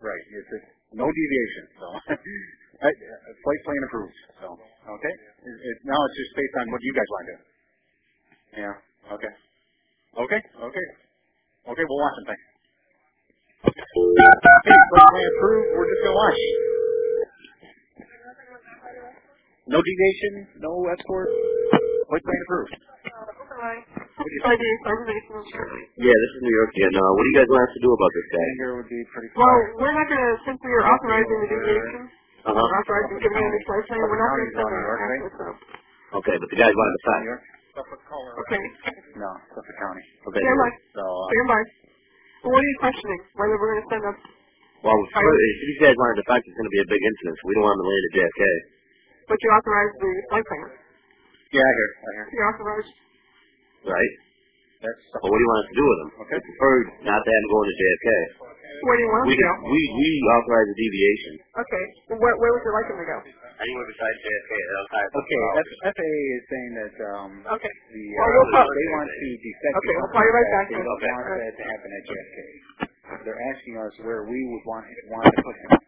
Right. It's no deviation. So, flight plan approved. So, okay. Now it's just based on what you guys want to do. Yeah. Okay. Okay. Okay. Okay. We'll watch them. Thanks. Okay. Flight plan approved. We're just gonna watch. No deviation. No escort. Flight plan approved. Yeah, this is New York again. What do you guys want us to do about this guy? Here would be pretty far. Well, we're not going to, since we are authorizing the deviation, authorizing giving him the flight plan, we're not going to send him back. Okay, but the guys wanted to sign. Okay. No, Suffolk County. Okay. Stand by. So, Stand by. Well, what are you questioning? Whether we're going to send up... Well, if these guys wanted to fact it's going to be a big incident, so we don't want them to land at JFK. But you authorized the flight plan. yeah, I hear. You authorized... Right? That's But what do you want us to do with them? Okay. We prefer not to have them going to JFK. Where do you want them to go? We authorize a deviation. Okay. Well, where would you like them to go? Anywhere besides JFK. Okay. FAA is saying that Okay. they want to defect. Okay, we'll call you right back. They don't want that to happen at JFK. They're asking us where we would want to put him.